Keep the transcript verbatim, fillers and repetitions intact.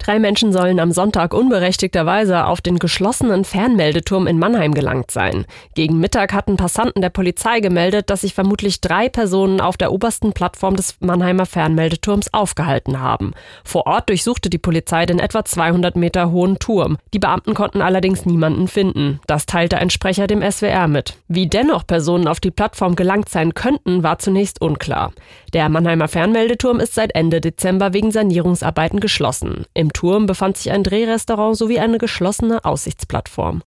Drei Menschen sollen am Sonntag unberechtigterweise auf den geschlossenen Fernmeldeturm in Mannheim gelangt sein. Gegen Mittag hatten Passanten der Polizei gemeldet, dass sich vermutlich drei Personen auf der obersten Plattform des Mannheimer Fernmeldeturms aufgehalten haben. Vor Ort durchsuchte die Polizei den etwa zweihundert Meter hohen Turm. Die Beamten konnten allerdings niemanden finden. Das teilte ein Sprecher dem S W R mit. Wie dennoch Personen auf die Plattform gelangt sein könnten, war zunächst unklar. Der Mannheimer Fernmeldeturm ist seit Ende Dezember wegen Sanierungsarbeiten geschlossen. Im Turm befand sich ein Drehrestaurant sowie eine geschlossene Aussichtsplattform.